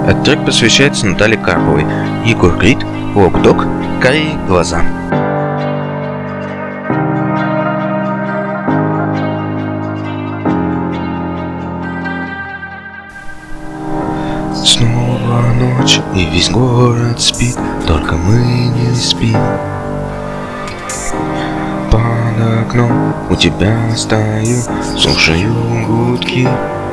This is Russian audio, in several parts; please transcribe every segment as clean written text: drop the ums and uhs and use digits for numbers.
Этот трек посвящается Наталье Карповой. Егор Крид, Walk Dog, карие глаза. Снова ночь, и весь город спит, только мы не спим. Под окном у тебя стою, слушаю гудки.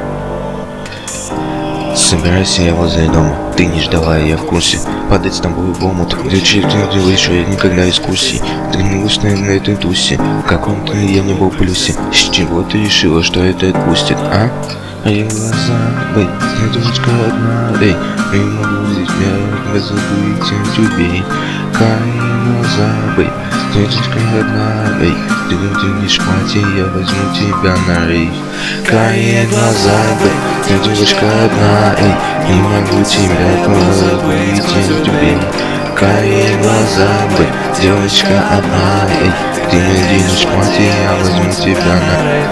Собирайся, я возле дома, ты не ждала, я в курсе. Падать с тобой в омут, где ты делаешь, я никогда экскурсий. Ты не грустная на этой тусе, в каком-то я не был плюсе. С чего ты решила, что это отпустит, а? Карие глаза, бэй, девочка одна, эй, не могу тебя забыть, убей. Карие глаза, бэй, девочка одна, эй, ты наденешь платье, я возьму тебя на рейв. Карие глаза, бэй, девочка одна, эй, не могу тебя забыть, убей. Карие глаза, бэй, девочка одна, эй, ты наденешь платье, я возьму тебя на рейв.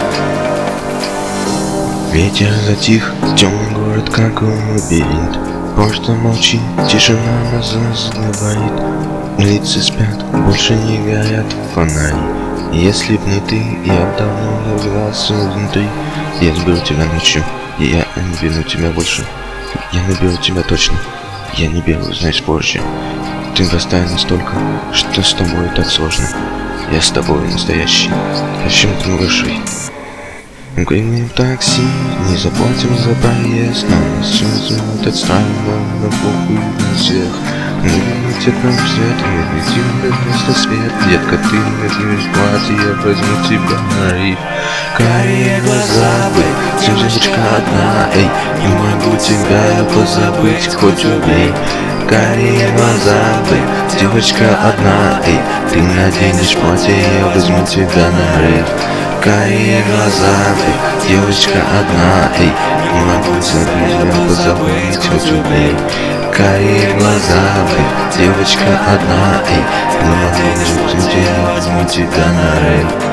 Ветер затих, темный город как лабиринт. Просто молчи, тишина нас разговаривает. Лица спят, больше не горят фонари. Если б не ты, я давно разгрался внутри. Я наберу тебя ночью, я не вину тебя больше. Я наберу тебя точно, я не беру, знаешь, позже. Ты простая настолько, что с тобой так сложно. Я с тобой настоящий, о чем ты говоришь? Гремим такси, не заплатим за проезд, но нас все смотрят странно, на похуй на всех. Мы летит нам свет, мы летим вместо свет. Детка, ты наденешь платье, я возьму тебя на рейв. Карие глаза, бэй, девочка одна, эй, не могу тебя позабыть, хоть убей. Карие глаза, бэй, девочка одна, эй, ты наденешь платье, я возьму тебя на рейв. Карие глаза, бэй, девочка одна, эй, не могу тебя позабыть, хоть убей. Карие глаза, бэй, девочка одна, эй, не могу тебя на рейв.